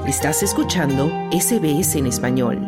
Estás escuchando SBS en español.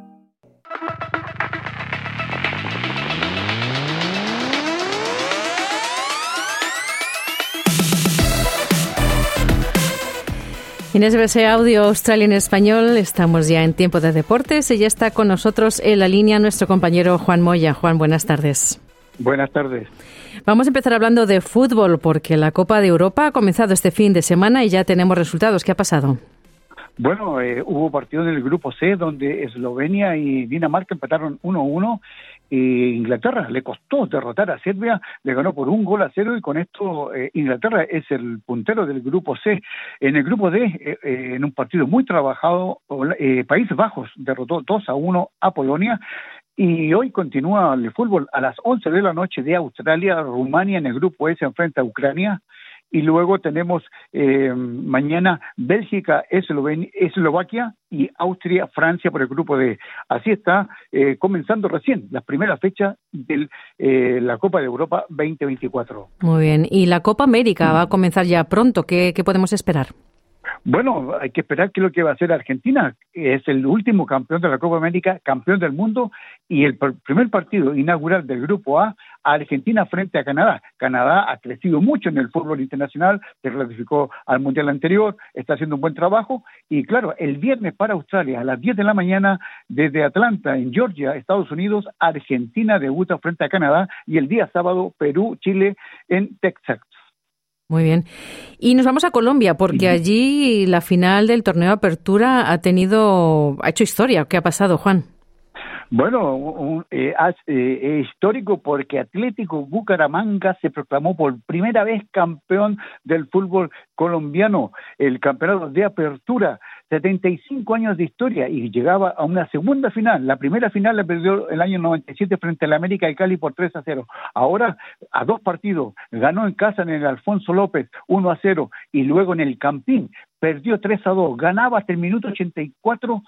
En SBS Audio Australia en español estamos ya en tiempo de deportes y ya está con nosotros en la línea nuestro compañero Juan Moya. Juan, buenas tardes. Buenas tardes. Vamos a empezar hablando de fútbol porque la Copa de Europa ha comenzado este fin de semana y ya tenemos resultados. ¿Qué ha pasado? Bueno, hubo partidos en el grupo C donde Eslovenia y Dinamarca empataron 1-1 y Inglaterra le costó derrotar a Serbia, le ganó por 1-0 y con esto Inglaterra es el puntero del grupo C. En el grupo D, en un partido muy trabajado, Países Bajos derrotó 2-1 a Polonia. Y hoy continúa el fútbol a las 11 de la noche de Australia. Rumania en el grupo E se enfrenta a Ucrania. Y luego tenemos mañana Bélgica, Eslovaquia y Austria, Francia por el grupo D. Así está comenzando recién las primeras fechas de la Copa de Europa 2024. Muy bien. Y la Copa América va a comenzar ya pronto. ¿Qué podemos esperar? Bueno, hay que esperar qué es lo que va a hacer Argentina. Es el último campeón de la Copa América, campeón del mundo, y el primer partido inaugural del Grupo A, Argentina frente a Canadá. Canadá ha crecido mucho en el fútbol internacional, se clasificó al Mundial anterior, está haciendo un buen trabajo, y claro, el viernes para Australia, a las 10 de la mañana, desde Atlanta, en Georgia, Estados Unidos, Argentina debuta frente a Canadá, y el día sábado, Perú, Chile, en Texas. Muy bien. Y nos vamos a Colombia, porque allí la final del torneo de apertura ha hecho historia. ¿Qué ha pasado, Juan? Bueno, histórico porque Atlético Bucaramanga se proclamó por primera vez campeón del fútbol colombiano, el campeonato de apertura, 75 años de historia y llegaba a una segunda final. La primera final la perdió el año 97 frente al América de Cali por 3-0. Ahora a 2 partidos, ganó en casa en el Alfonso López 1-0 y luego en el Campín perdió 3-2, ganaba hasta el minuto 84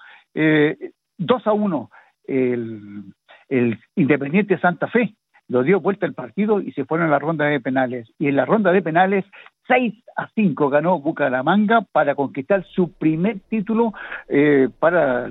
2-1. El Independiente Santa Fe lo dio vuelta el partido y se fueron a la ronda de penales. Y en la ronda de penales 6-5 ganó Bucaramanga para conquistar su primer título para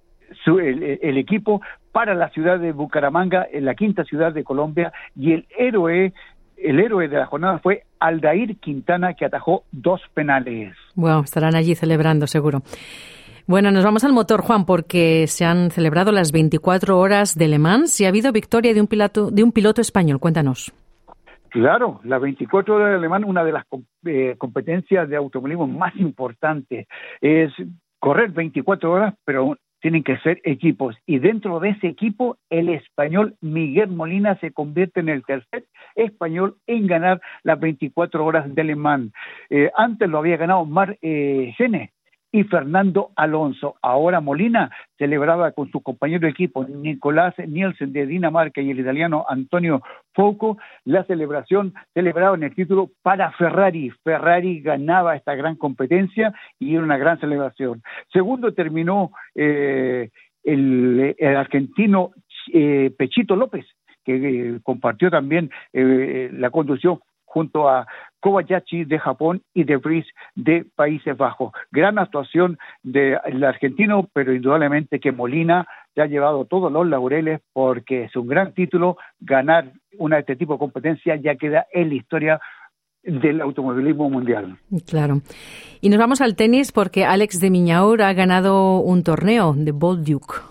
el equipo, para la ciudad de Bucaramanga, en la quinta ciudad de Colombia, y el héroe de la jornada fue Aldair Quintana, que atajó 2 penales. Bueno, estarán allí celebrando seguro. Bueno, nos vamos al motor, Juan, porque se han celebrado las 24 horas de Le Mans y ha habido victoria de un piloto español. Cuéntanos. Claro, las 24 horas de Le Mans, una de las competencias de automovilismo más importantes, es correr 24 horas, pero tienen que ser equipos. Y dentro de ese equipo, el español Miguel Molina se convierte en el tercer español en ganar las 24 horas de Le Mans. Antes lo había ganado Marc Gené y Fernando Alonso. Ahora Molina celebraba con su compañero de equipo Nicolás Nielsen de Dinamarca y el italiano Antonio Foucault la celebración, celebraban el título para Ferrari. Ferrari ganaba esta gran competencia y era una gran celebración. Segundo terminó el argentino Pechito López, que compartió también la conducción junto a Kobayashi de Japón y De Vries de Países Bajos. Gran actuación del argentino, pero indudablemente que Molina ya ha llevado todos los laureles porque es un gran título. Ganar una de este tipo de competencia ya queda en la historia del automovilismo mundial. Claro. Y nos vamos al tenis porque Alex de Minaur ha ganado un torneo de Bolduc.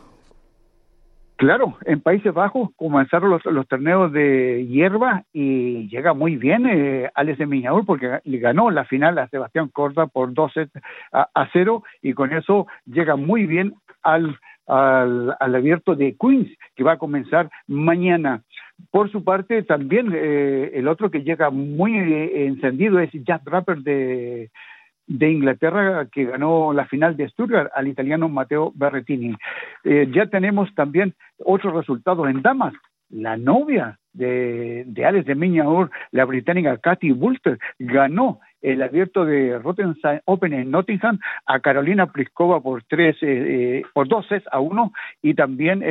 Claro, en Países Bajos comenzaron los torneos de hierba y llega muy bien Alex de Minaur porque le ganó la final a Sebastián Corda por 2-0 y con eso llega muy bien al abierto de Queens que va a comenzar mañana. Por su parte también el otro que llega muy encendido es Jack Draper de Inglaterra, que ganó la final de Stuttgart al italiano Matteo Berrettini. Ya tenemos también otros resultados en damas. La novia de Ales de Miñaur, la británica Katie Boulter ganó el abierto de Rotterdam Open en Nottingham a Carolina Pliskova por 2-1 y también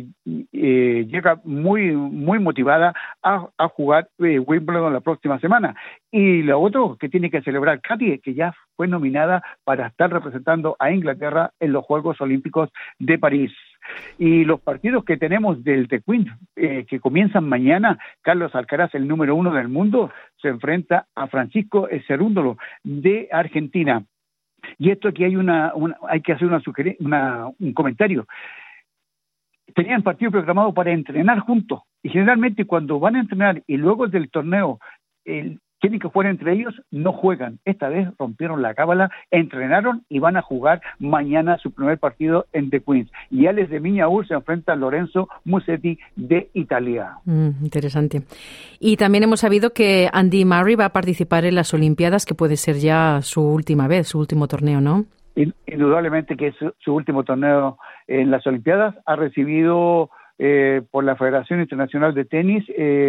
llega muy motivada a jugar Wimbledon la próxima semana. Y lo otro que tiene que celebrar Katie, que ya fue nominada para estar representando a Inglaterra en los Juegos Olímpicos de París. Y los partidos que tenemos del The Queen, que comienzan mañana, Carlos Alcaraz, el número 1 del mundo, se enfrenta a Francisco Cerúndolo de Argentina. Y esto aquí hay que hacer un comentario. Tenían partido programado para entrenar juntos, y generalmente cuando van a entrenar y luego del torneo tienen que jugar entre ellos, no juegan. Esta vez rompieron la cábala, entrenaron y van a jugar mañana su primer partido en The Queens. Y Ales de Miñaur se enfrenta a Lorenzo Musetti de Italia. Interesante. Y también hemos sabido que Andy Murray va a participar en las Olimpiadas, que puede ser ya su última vez, su último torneo, ¿no? Indudablemente que es su último torneo en las Olimpiadas. Ha recibido por la Federación Internacional de Tenis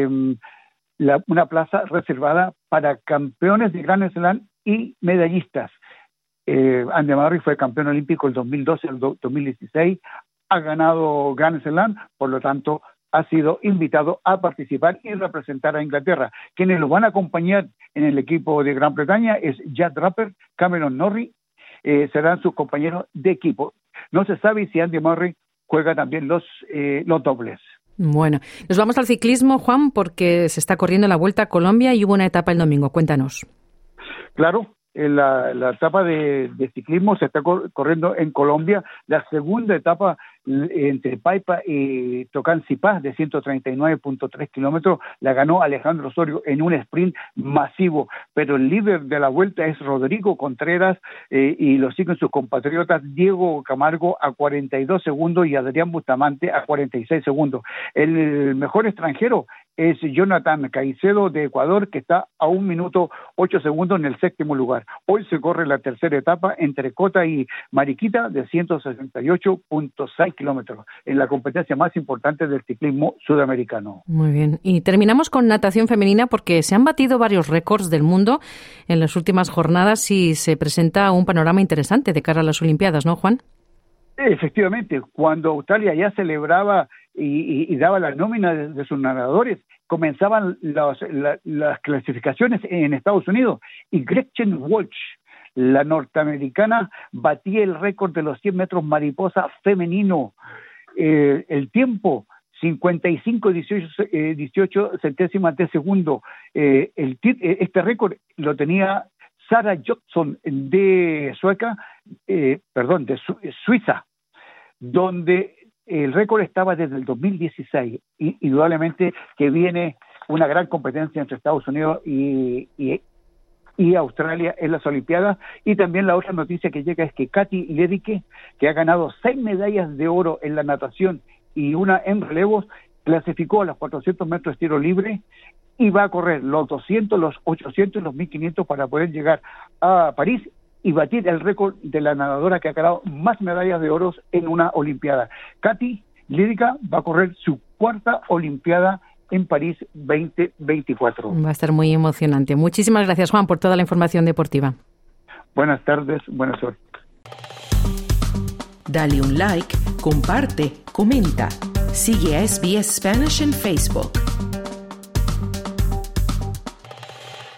una plaza reservada para campeones de Grand Slam y medallistas. Andy Murray fue campeón olímpico el 2012 y el 2016, ha ganado Grand Slam, por lo tanto ha sido invitado a participar y representar a Inglaterra. Quienes lo van a acompañar en el equipo de Gran Bretaña es Jack Draper, Cameron Norrie, serán sus compañeros de equipo. No se sabe si Andy Murray juega también los dobles. Bueno, nos vamos al ciclismo, Juan, porque se está corriendo la Vuelta a Colombia y hubo una etapa el domingo. Cuéntanos. Claro, la etapa de ciclismo se está corriendo en Colombia. La segunda etapa entre Paipa y Tocancipá de 139.3 kilómetros la ganó Alejandro Osorio en un sprint masivo, pero el líder de la vuelta es Rodrigo Contreras y lo siguen sus compatriotas Diego Camargo a 42 segundos y Adrián Bustamante a 46 segundos. El mejor extranjero es Jonathan Caicedo de Ecuador, que está a 1 minuto 8 segundos en el séptimo lugar. Hoy se corre la tercera etapa entre Cota y Mariquita de 168.6 kilómetros, en la competencia más importante del ciclismo sudamericano. Muy bien. Y terminamos con natación femenina, porque se han batido varios récords del mundo en las últimas jornadas y se presenta un panorama interesante de cara a las Olimpiadas, ¿no, Juan? Efectivamente, cuando Australia ya celebraba y daba la nómina de sus nadadores, comenzaban las clasificaciones en Estados Unidos y Gretchen Walsh, la norteamericana, batía el récord de los 100 metros mariposa femenino. El tiempo, 55.18 centésimas de segundo. Este récord lo tenía Sarah Johnson de Suiza, donde el récord estaba desde el 2016. Indudablemente que viene una gran competencia entre Estados Unidos y Australia en las Olimpiadas. Y también la otra noticia que llega es que Katie Ledecky, que ha ganado 6 medallas de oro en la natación y una en relevos, clasificó a los 400 metros de tiro libre y va a correr los 200, los 800 y los 1500 para poder llegar a París y batir el récord de la nadadora que ha ganado más medallas de oro en una Olimpiada. Katie Ledecky va a correr su 4ª Olimpiada en París 2024. Va a estar muy emocionante. Muchísimas gracias, Juan, por toda la información deportiva. Buenas tardes, buena suerte. Dale un like, comparte, comenta. Sigue a SBS Spanish en Facebook.